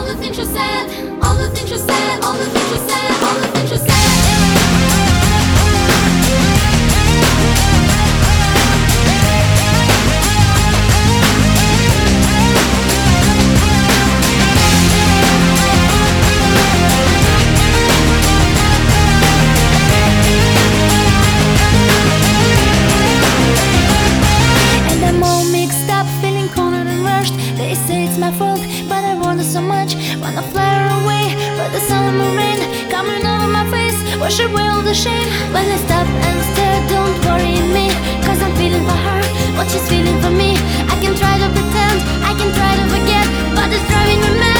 all the things you said, all the things you said, all the things you said, all the things you said. They say it's my fault, but I want it so much. Wanna fly away, but the sun and the rain coming over my face, wash away all the shame. When I stop and stare, don't worry me, cause I'm feeling for her what she's feeling for me. I can try to pretend, I can try to forget, but it's driving me mad.